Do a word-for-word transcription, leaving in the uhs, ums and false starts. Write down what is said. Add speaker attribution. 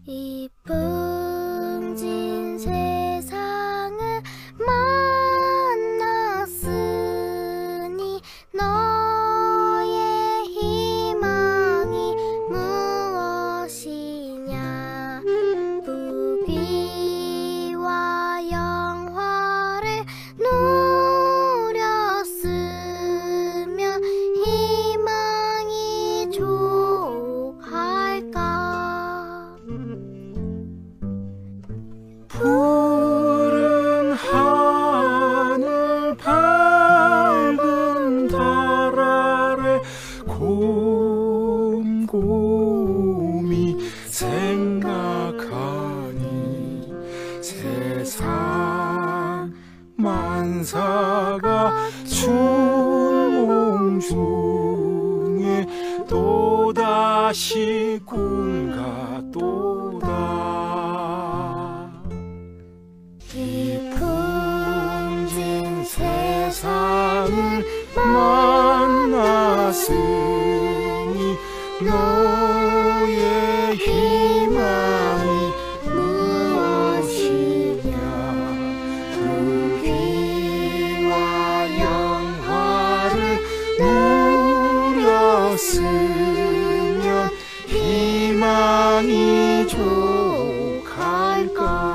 Speaker 1: 이 풍진 세상을 만났으니 너의 희망이 무엇이냐. 부귀와 영화를 누렸으면 희망이 족할까.
Speaker 2: 푸른 하늘 밝은 달 아래 곰곰이 생각하니 세상 만사가 추운 몸 중에 또다시 꿈 같도다.
Speaker 1: 이 풍진
Speaker 2: 세상을 만났으니 너의 희망이 무엇이냐. 부귀와 영화를 누렸으면 희망이 족할까.